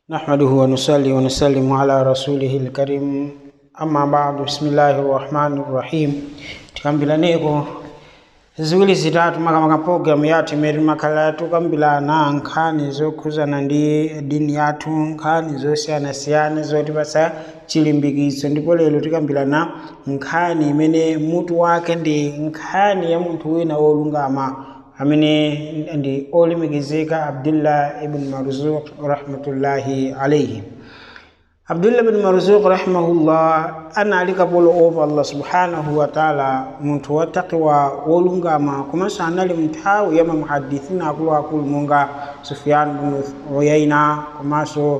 نحمده ونصلي ونسلم على رسوله الكريم أما بعد بسم الله الرحمن الرحيم tikambilaneko ziwiri zitatu makamaka program yathu imene makhala tukambirana nkhani zokhuzana ndi dini yathu, nkhani zosiyanasiyana zotipatsa chilimbikitso, ndipo lero tikambirana nkhani imene mutu wake ndi nkhani ya munthu wina wolungama amene ndi olemekezeka Abdullah ibn Marzuq rahmatullahi alayhi. Abdullah ibn Marzuq rahimahullah anali kapolo opa Allah subhanahu wa ta'ala, munthu wattaqwa wolungama, komanso anali mnthawi ya mamuhadithina akuluakulu monga Sufyan ibn Uyayna komanso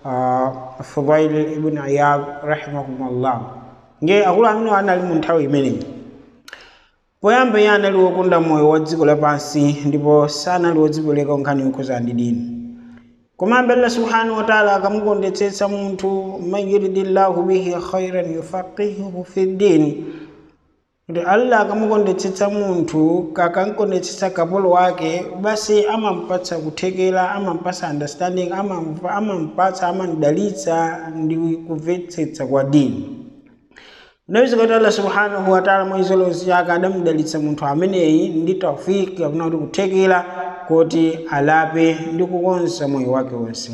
Fudail ibn Iyad rahimahumullah. Nge akulu amene anali mu nthawi imeneyi. Poyamba iye anali wokonda moyo wa dziko lapansi ndipo sanali wodzipereka nkhani yokhuzana ndi dini. Komabe Allah subhanahu wa ta'ala akamukondetsetsa munthu, man yuridillahu bihi khairan yufaqihuhu fi din. Kuti Allah akamukondetsetsa munthu, kakamukondetsetsa kapolo wake, basi amampatsa kuthekera, amampatsa understanding, amampatsa amamdalitsa ndi kumvetsetsa kwa dini. Naweza kuti Allah subhanahu wa ta'ala mwizolozi yake adamudalitsa munthu ameneyi ndi tawfiki kapena kuti kuthekera kuti alape ndi kukonza moyo wake wonse.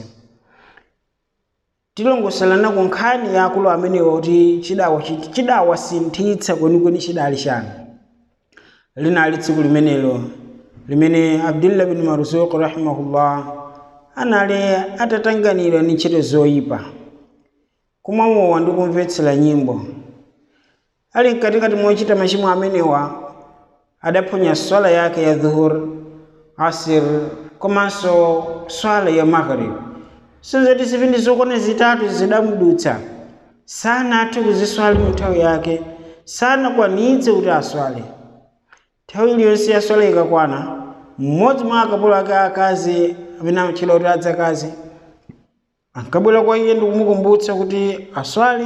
Tilongosolana ku nkhani ya akulu amenewa kuti chidawasinthitsa kwenikweni chidali chani. Linali tsiku limenelo limene Abdullah bin Marzuq rahimahullah anali atatanganira ndi ntchito zoyipa, kumamowa ndi kumvetsera nyimbo. Ali katikati mochita machimo amenewa adaphonya swala yake ya dhuhur, asir komanso swala ya maghrib. Sonzoti zipindi zokwana zitatu zidamudutsa, sana athe kuziswali mu nthawi yake, sana kwanitse kuti aswale. Nthawi iliyonse ya swala ikakwana, mmodzi mwa akapolo ake akazi amene amatchedwa kuti adzakazi ankabwera kwa iye ndi kumukumbutsa kuti aswale.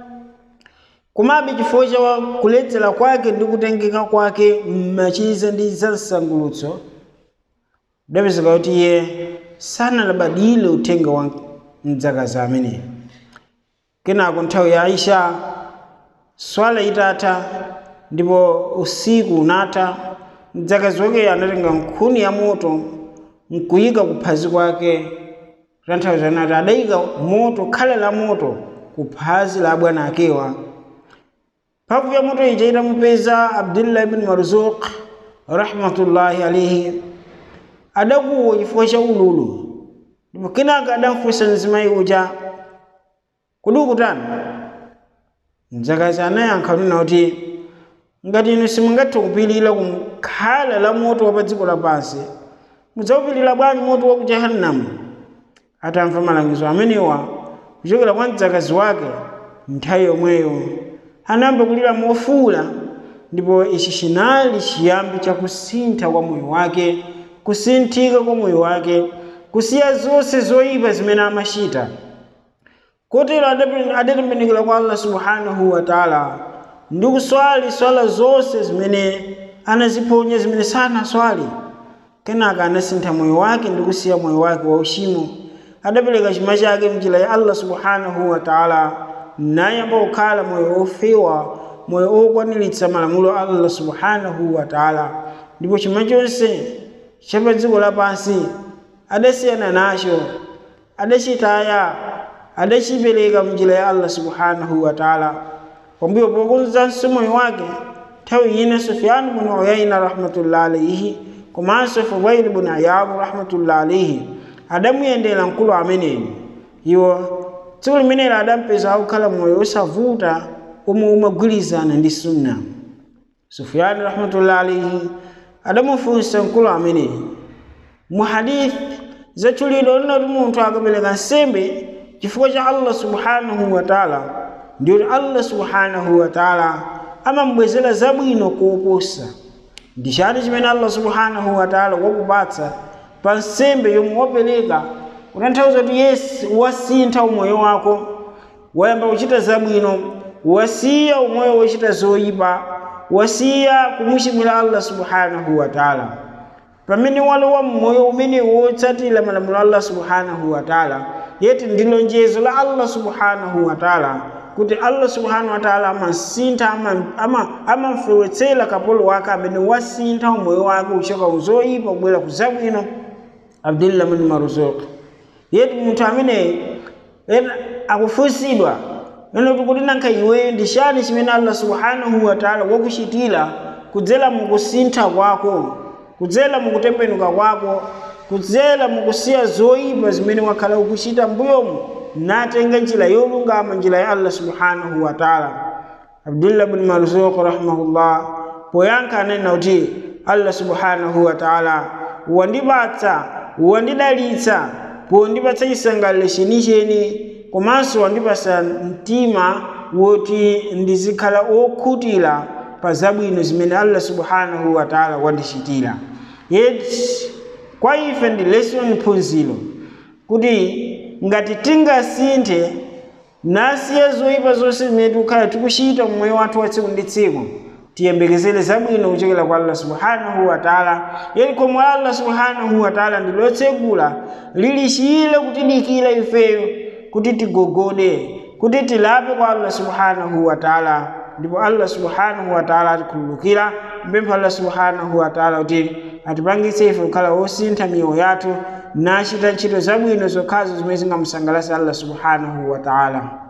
Komabe chifukwa cha kuledzera kwake ndi kutengeka kwake m'machiza ndi zamsangulutso, idapezeka kuti iye sanalabadile uthenga wa mdzakazi ameneyo. Kenako nthawi ya Aisha, swala itatha ndipo usiku unatha, mdzakazi wake anatenga nkhuni ya moto nkuyika kuphazi kwake. Nthawi zanati adayika moto, khala la moto kuphazi la bwana akewa. Mphamvu ya moto ija itamupeza Abdullah ibn Marzuq rahmatullahi alayhi, adakuwa chifukwa cha ululu. Ndipo kenaka adamfunsa mzimayi uja, kodi ukutani? Mdzakazi anayankha nena kuti, ngati inu simungathe kupilira kukhala la moto wa pa dziko lapansi, mudzawupilira bwanji moto wa ku Jahannam? Atamva malangizo amenewa kuchokera kwa mdzakazi wake, nthawi yomweyo anayamba kulira mofuwula, ndipo ichi chinali chiyambi cha kusintha kwa moyo wake, kusinthika kwa moyo wake, kusiya zonse zoyipa zimene amachita. Kotero adatembenukira kwa Allah subhanahu wa ta'ala ndi kuswali swala zonse zimene anaziphonya, zimene sanaswali. Kenaka anasintha moyo wake ndi kusiya moyo wake wa uchimo. Adapereka chuma chake m'njira ya Allah subhanahu wa ta'ala, nayamba kukhala moyo ofewa, moyo okwaniritsa malamulo a Allah subhanahu wa ta'ala. Ndipo chuma chonse cha pa dziko lapansi adasiyana nacho, adachitaya, adachipereka m'njira ya Allah subhanahu wa ta'ala. Pambuyo pokonzanso moyo wake, nthawi ina Sufyan ibn Uyayna rahmatullahi alayhi komanso Fudail ibn Iyad rahmatullahi alayhi adamuyendera mkulu ameneyi. Iwo tsiku limenelo adampeza akukhala moyo osavuta omwe umagwirizana ndi sunna. Sufyan rahmatullahi alayhi adamufunsa mkulu ameneyi, mu hadith zatchulidwa kuti munthu akapereka nsembe chifukwa cha Allah subhanahu wa ta'ala, ndi kuti Allah subhanahu wa ta'ala amambwezera zabwino koposa. Ndi chani chimene Allah subhanahu wa ta'ala wakupatsa pa nsembe yomwe wapereka? Kutanthauza kuti yes, wasintha umoyo wako, wayamba kuchita zabwino, wasiya umoyo wochita zoyipa, wasiya kumuchimwira Allah subhanahu wa ta'ala. Pamene walowa mmoyo umene wotsatira malamulo Allah subhanahu wa ta'ala, yeti ndilo njezo la Allah subhanahu wa ta'ala kuti Allah subhanahu wa ta'ala amasintha amamfewetsera kapolo wake amene wasintha umoyo wake uchoka uzoyipa kubwera kuzabwino. Abdullah bin Marzuq yeti munthu amene akufunsidwa neno kuti nanka iwe ndi chani chimene Allah subhanahu wa ta'ala wakuchitira kudzera mukusintha kwako, kudzera mukutembenuka kwako, kudzera mukusiya zoyipa zimene wakhala ukuchita mbuyomu natenga njira yolungama, njira ya Allah subhanahu wa ta'ala. Abdullah bin Marzuq rahimahullah poyankha anena kuti Allah subhanahu wa ta'ala wandipatsa, wandidalitsa, pondipatsa chisangalalo chenicheni, komanso wandipatsa mtima woti ndizikhala okhutira pa zabwino zimene Allah subhanahu wa ta'ala wandichitira. Yeti kwa ife ndi lesson phunziro kuti ngati tingasinthe nasiya zoyipa zonse zimene tikukhala tikuchita mmoyo wathu wa tsiku ndi tsiku, tiyembekezere zabwino kuchokera kwa Allah subhanahu wa ta'ala. Yeti komwe Allah subhanahu wa ta'ala ndi lotsegula lili chiyile kutidikira ifeyo kuti tigogode, kuti tilape kwa Allah subhanahu wa ta'ala. Ndipo Allah subhanahu wa ta'ala atikhululukira. Mpempha Allah subhanahu wa ta'ala kuti atipangitse ife kukhala osintha miyoyo yathu nachita ntchito zabwino zokhazo zimene zingamusangalatse Allah subhanahu wa ta'ala.